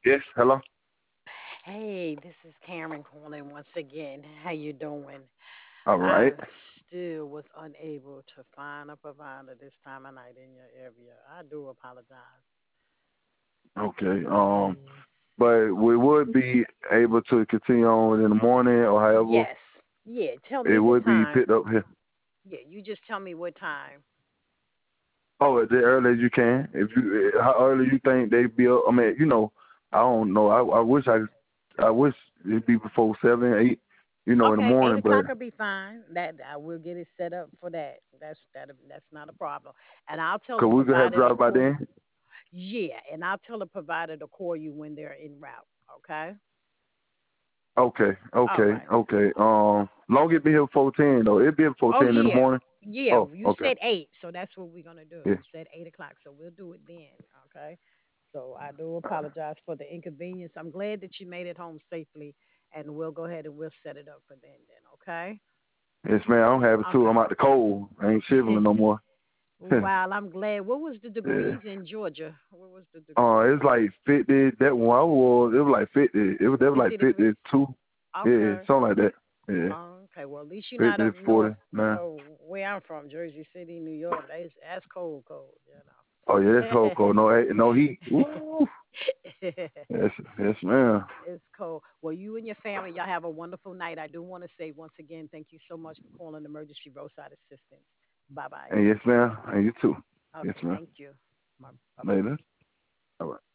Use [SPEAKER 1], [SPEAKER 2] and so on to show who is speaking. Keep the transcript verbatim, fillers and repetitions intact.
[SPEAKER 1] Yes, hello.
[SPEAKER 2] Hey, this is Karen calling once again. How you doing?
[SPEAKER 1] All
[SPEAKER 2] I
[SPEAKER 1] right.
[SPEAKER 2] still was unable to find a provider this time of night in your area. I do apologize.
[SPEAKER 1] Okay. Um,
[SPEAKER 2] Yes.
[SPEAKER 1] but we would be able to continue on in the morning or however
[SPEAKER 2] Yes. Yeah, tell
[SPEAKER 1] it
[SPEAKER 2] me what
[SPEAKER 1] would be
[SPEAKER 2] time.
[SPEAKER 1] picked up here.
[SPEAKER 2] Yeah, you just tell me what time.
[SPEAKER 1] Oh, as early as you can. If you, eh, how early you think they'd be up? I mean, you know, I don't know. I, I wish I, I wish it'd be before seven, eight, you know, in the
[SPEAKER 2] Okay, eight
[SPEAKER 1] morning. But
[SPEAKER 2] o'clock will be fine. That I will get it set up for that. That's that. That's not a problem. And I'll tell the
[SPEAKER 1] could we go ahead and
[SPEAKER 2] provider to
[SPEAKER 1] drive by
[SPEAKER 2] call you.
[SPEAKER 1] then?
[SPEAKER 2] Yeah, and I'll tell the provider to call you when they're en route. Okay.
[SPEAKER 1] Okay,
[SPEAKER 2] All
[SPEAKER 1] okay,
[SPEAKER 2] right.
[SPEAKER 1] okay. Um, long it be here before ten though. It'd be here before
[SPEAKER 2] Oh
[SPEAKER 1] ten in the
[SPEAKER 2] yeah,
[SPEAKER 1] morning.
[SPEAKER 2] yeah.
[SPEAKER 1] Oh,
[SPEAKER 2] You
[SPEAKER 1] okay.
[SPEAKER 2] said eight, so that's what we're gonna do.
[SPEAKER 1] Yeah.
[SPEAKER 2] You said eight o'clock, so we'll do it then. Okay. So I do apologize for the inconvenience. I'm glad that you made it home safely, and we'll go ahead and we'll set it up for then. Then, okay?
[SPEAKER 1] Yes, man. I don't have it too. I'm out the cold. I ain't
[SPEAKER 2] Okay.
[SPEAKER 1] shivering no more.
[SPEAKER 2] Wow, I'm glad. What was the
[SPEAKER 1] Yeah.
[SPEAKER 2] degrees in Georgia? What was the
[SPEAKER 1] Uh,
[SPEAKER 2] degrees?
[SPEAKER 1] it's like fifty. That one I was, it was like fifty. It was, that was like
[SPEAKER 2] fifty degrees.
[SPEAKER 1] fifty-two. Yeah,
[SPEAKER 2] Okay.
[SPEAKER 1] something like that. Yeah,
[SPEAKER 2] Oh, okay. Well, at least you're not
[SPEAKER 1] fifty,
[SPEAKER 2] up north. You
[SPEAKER 1] forty-nine.
[SPEAKER 2] know where I'm from, Jersey City, New York. That's that's cold, cold.
[SPEAKER 1] Oh, yeah, that's
[SPEAKER 2] You
[SPEAKER 1] whole
[SPEAKER 2] know.
[SPEAKER 1] cold. No, eh, no heat. Woo. Yes, yes, man.
[SPEAKER 2] It's cold. Well, you and your family, y'all have a wonderful night. I do want to say once again, thank you so much for calling Emergency Roadside Assistance. Bye bye.
[SPEAKER 1] And yes, ma'am. And you too. Yes,
[SPEAKER 2] Okay,
[SPEAKER 1] ma'am.
[SPEAKER 2] thank you. Bye bye.
[SPEAKER 1] Later. All right.